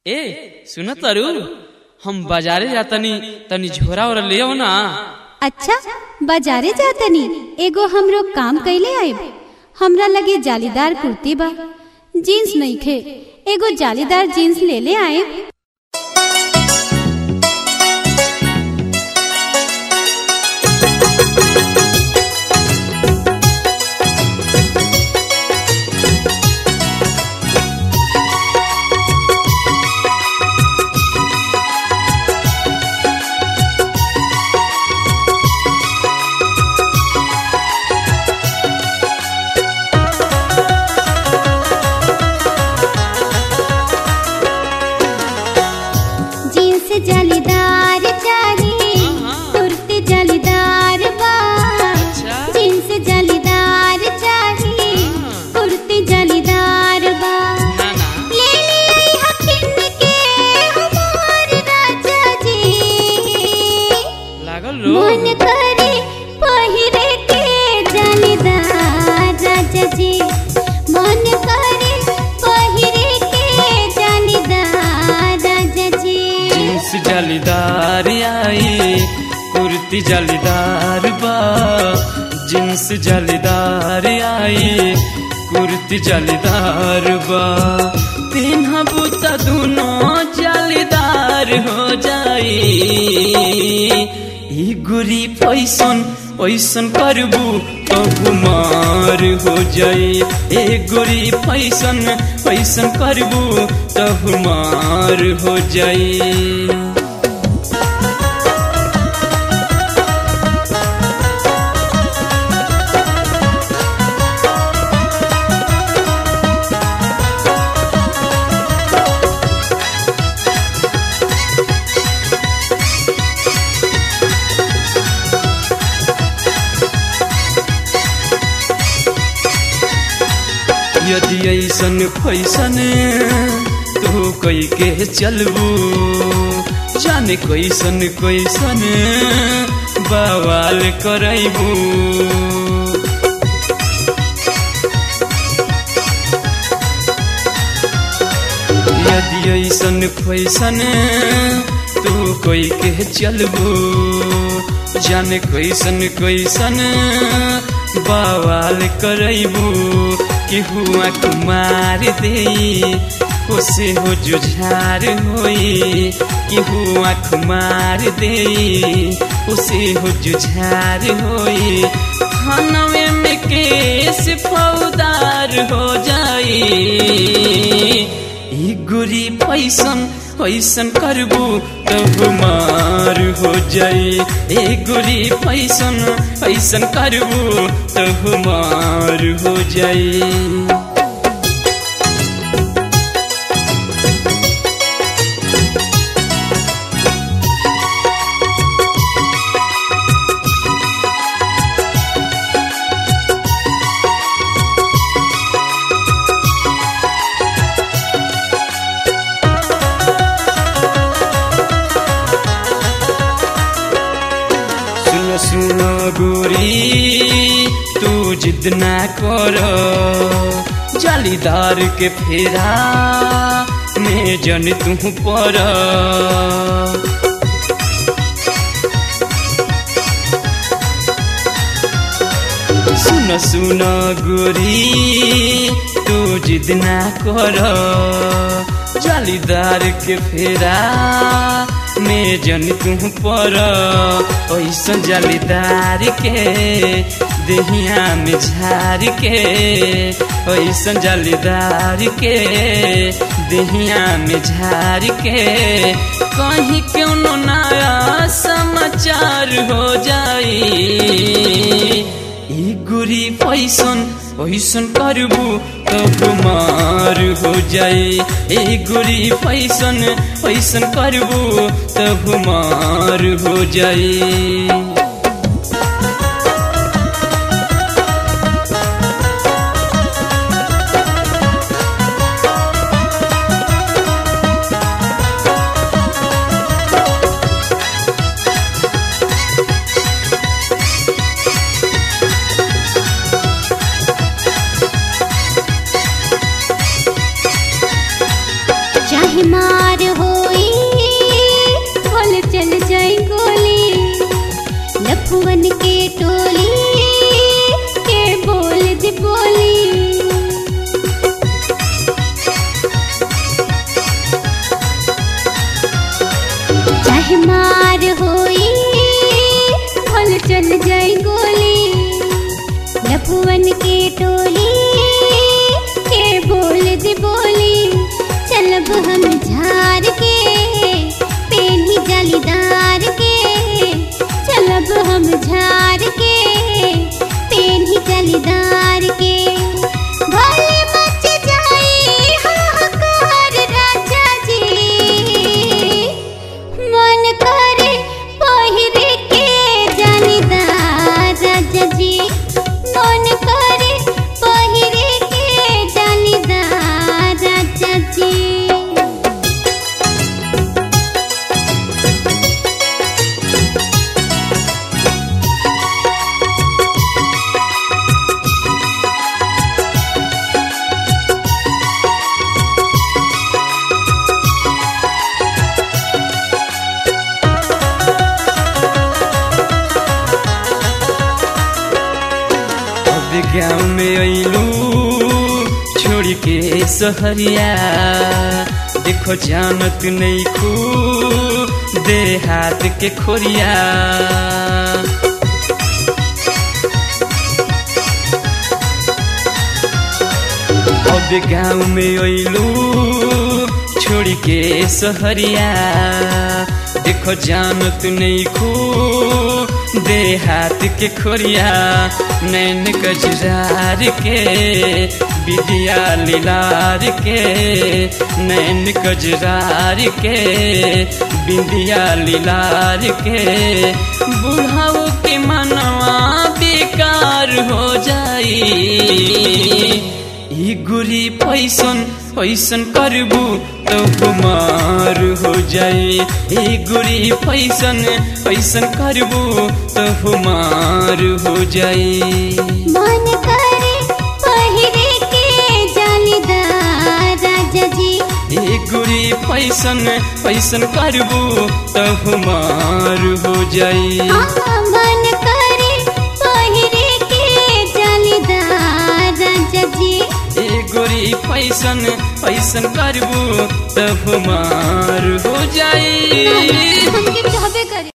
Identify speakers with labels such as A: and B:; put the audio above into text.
A: ए सुन तारू हम बाजारे जातनी तनी झोरा और ले आओ ना।
B: अच्छा बाजारे जातनी एगो हमरो काम कैले आइब। हमरा लगे जालीदार कुर्ती बा, जीन्स नहीं खे, एगो जालीदार जीन्स ले ले आइब। जालीदार चाहिए कुर्ती जालीदार बा, जीन्स जालीदार चाहिए कुर्ती जालीदार बा। ले ले हकिन के हमार राजा जी, मन करे पहिरे के जालीदार राजा जी, मन करे पहिरे के जालीदार राजा जी।
A: जालीदार आई कुर्ती जालीदार बा, जींस जालीदार आई कुर्ती जालीदार बा। पिन्हबू त दोनों जालीदार हो जाई। ई गुरी पैसन पैसन करबू तो कुमार हो जाई। ए गुरी पैसन पैसन करबू तो कुमार हो जाई। यदि ऐसन फैसन तो कई के चलबू, जाने कैसन कैसन बवाल करबू। यदि ऐसन फैसन तो कई के चलबू, जाने कैसन कैसन बवाल करबू। कि हुआ कुमार दे उसे हो जुझार होई, कि हुआ कुमार दे उसे हो जुझार होई। खानवे में केस फौदार हो जाई। ई गुरी पैसन पैसन करबू तो मार हो जाई। ए गुरी पैसन पैसन करबू तो मार हो जाई। सुनो गोरी तू जिद ना कर, जालीदार के फेरा में जन तू पर। सुनो सुनो गोरी तू जिद ना कर, जालीदार के फेरा में जन तू पर। ऐसन जालीदार के देहिया में झार के, ऐसन जालीदार के देहिया में झार के। कहीं क्यों नया समाचार हो जाई। ई गुरी पैसन पैसन करबू तो कुमार हो जाई। ए गुरी पैसन पैसन करबू तो कुमार हो जाई।
B: चाहे मार मार होई बोल चल जाए गोली लफुवन के टोली के बोल दी बोली चाहे मार होई बोल चल जाए गोली लफुवन के टोली के बोल दी बोली चलब हम झार के पेनी जालीदार के चलब हम झार के पेनी जालीदार के भले मच जाए हाहाकार राजा जी मन करे पहिरे के जालीदार राजा जी मन करे पहिरे के जालीदार राजा जी
A: गाँव में अइलू छोड़ के सहरिया देखो जानत नहीं खू दे हाथ के खोरिया अब गाँव में अइलू छोड़ के सहरिया देखो जानत नहीं खू दे हाथ के खोरिया नैन कजरार के बिदिया लीलार के नैन कजरार के बिंदिया लीलार के बुढ़ाओ के मनवा बेकार हो जाई गुरी पैसन पैसन करबू तो कुमार हो जाए गुरी पैसन पैसन करबू तो कुमार हो जाए
B: मन करे पहिरे के जालीदार राजा जी
A: गुरी पैसन पैसन करबू तो कुमार हो जाए
B: मन करे पहिरे के जालीदार राजा जी
A: गोरी पैसन पैसन करबू तब मार हो जाए।